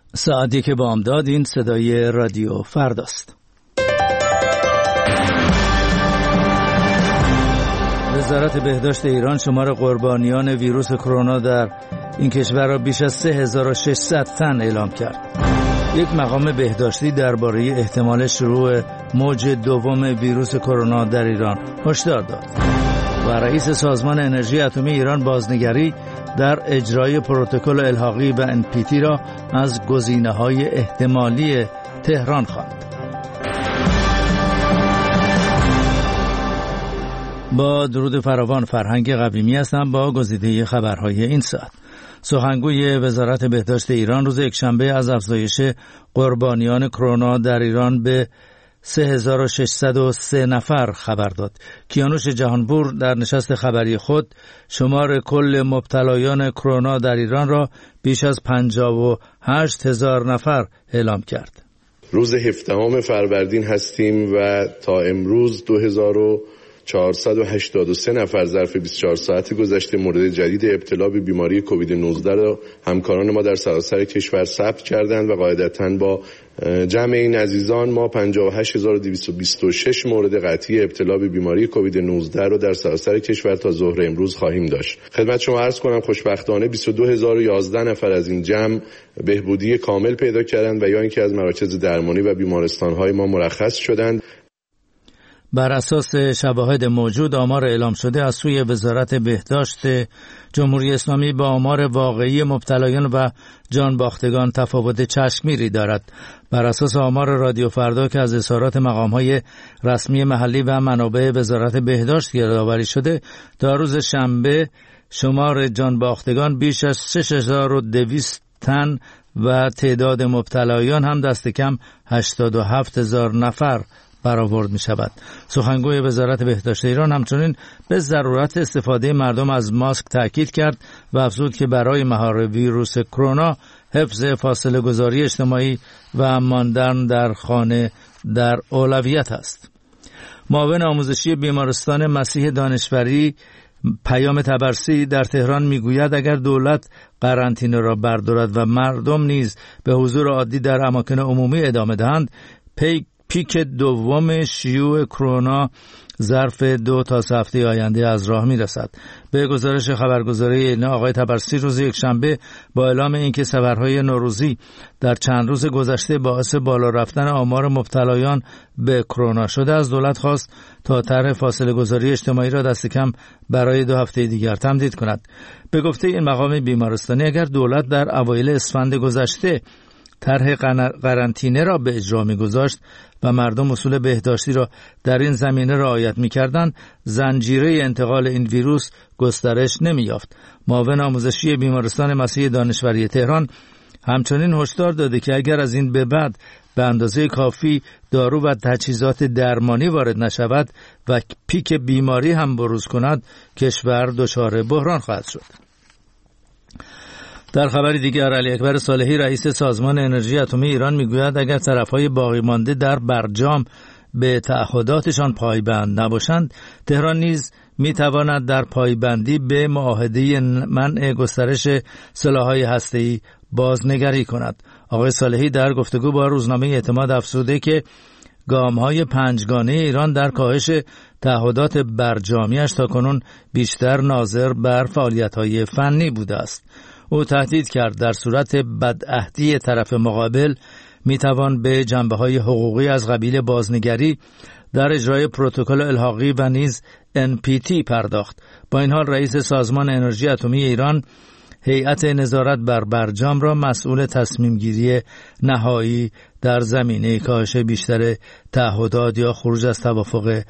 ساعتی که بامداد. این صدای رادیو فرداست. وزارت بهداشت ایران شمار قربانیان ویروس کرونا در این کشور را بیش از 3600 تن اعلام کرد. یک مقام بهداشتی درباره احتمال شروع موج دوم ویروس کرونا در ایران هشدار داد و رئیس سازمان انرژی اتمی ایران بازنگری در اجرای پروتکل الحاقی و NPT را از گزینه‌های احتمالی تهران خواند. با درود فراوان، فرهنگ قویمی هستم با گزیده خبرهای این ساعت. سخنگوی وزارت بهداشت ایران روز یکشنبه از افزایش قربانیان کرونا در ایران به 3603 نفر خبر داد. کیانوش جهانپور در نشست خبری خود شمار کل مبتلایان کرونا در ایران را بیش از 58000 نفر اعلام کرد. روز 17 فروردین هستیم و تا امروز 2483 نفر ظرف 24 ساعت گذشته مورد جدید ابتلا به بیماری کووید 19 را همکاران ما در سراسر کشور ثبت کردند و قاعدتاً با جمع این عزیزان ما 58226 مورد قطعی ابتلا به بیماری کووید 19 را در سراسر کشور تا ظهر امروز خواهیم داشت. خدمت شما عرض کنم خوشبختانه 22011 نفر از این جمع بهبودی کامل پیدا کردند و یا اینکه از مراکز درمانی و بیمارستان‌های ما مرخص شدند. بر اساس شواهد موجود آمار اعلام شده از سوی وزارت بهداشت جمهوری اسلامی با آمار واقعی مبتلایان و جانباختگان تفاوت چشمگیری دارد. بر اساس آمار رادیو فردا که از اظهارات مقام‌های رسمی محلی و منابع وزارت بهداشت گردآوری شده، تا روز شنبه شمار جانباختگان بیش از 6200 تن و تعداد مبتلایان هم دست کم 87000 نفر برآورد می شود. سخنگوی وزارت بهداشت ایران همچنین به ضرورت استفاده مردم از ماسک تاکید کرد و افزود که برای مهار ویروس کرونا حفظ فاصله گذاری اجتماعی و ماندن در خانه در اولویت است. معاون آموزشی بیمارستان مسیح دانشوری پیام طبرسی در تهران میگوید اگر دولت قرنطینه را بردارد و مردم نیز به حضور عادی در اماکن عمومی ادامه دهند، پیک دوم شیوع کرونا ظرف 2 تا 3 هفته آینده از راه میرسد. به گزارش خبرگزاری آقای طبرسی روز یکشنبه با اعلام اینکه سفرهای نوروزی در چند روز گذشته باعث بالا رفتن آمار مبتلایان به کرونا شده، از دولت خواست تا طرح فاصله گذاری اجتماعی را دست کم برای 2 هفته دیگر تمدید کند. به گفته این مقام بیمارستانی اگر دولت در اوایل اسفند گذشته طرح قرنطینه را به اجرا می‌گذاشت و مردم اصول بهداشتی را در این زمینه رعایت می‌کردند، زنجیره انتقال این ویروس گسترش نمی‌یافت. معاون آموزشی بیمارستان مسیح دانشوری تهران همچنین هشدار داده که اگر از این به بعد به اندازه کافی دارو و تجهیزات درمانی وارد نشود و پیک بیماری هم بروز کند، کشور دچار بحران خواهد شد. در خبر دیگر، علی اکبر صالحی رئیس سازمان انرژی اتمی ایران میگوید اگر طرفهای باقی مانده در برجام به تعهداتشان پایبند نباشند، تهران نیز میتواند در پایبندی به معاهده منع گسترش سلاح‌های هسته‌ای بازنگری کند. آقای صالحی در گفتگو با روزنامه اعتماد افزوده که گام‌های 5گانه ایران در کاهش تعهدات برجامیش تاکنون بیشتر ناظر بر فعالیت‌های فنی بوده است. او تهدید کرد در صورت بدعهدی طرف مقابل میتوان به جنبه‌های حقوقی از قبیل بازنگری در اجرای پروتکل الحاقی و نیز NPT پرداخت. با این حال رئیس سازمان انرژی اتمی ایران هیئت نظارت بر برجام را مسئول تصمیم گیری نهایی در زمینه کاهش بیشتر تعهدات یا خروج از توافق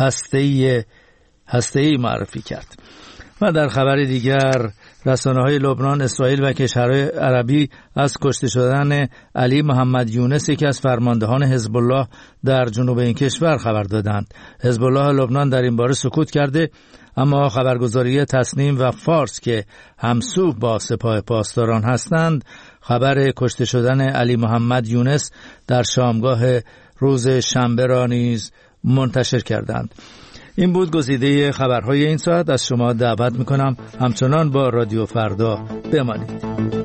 هسته‌ای معرفی کرد. و در خبر دیگر، رسانه‌های لبنان، اسرائیل و کشورهای عربی از کشته شدن علی محمد یونس، یکی از فرماندهان حزب الله در جنوب این کشور خبر دادند. حزب الله لبنان در این باره سکوت کرده، اما خبرگزاری تسنیم و فارس که همسو با سپاه پاسداران هستند خبر کشته شدن علی محمد یونس در شامگاه روز شنبه را نیز منتشر کردند. این بود گزیده خبرهای این ساعت. از شما دعوت میکنم همچنان با رادیو فردا بمانید.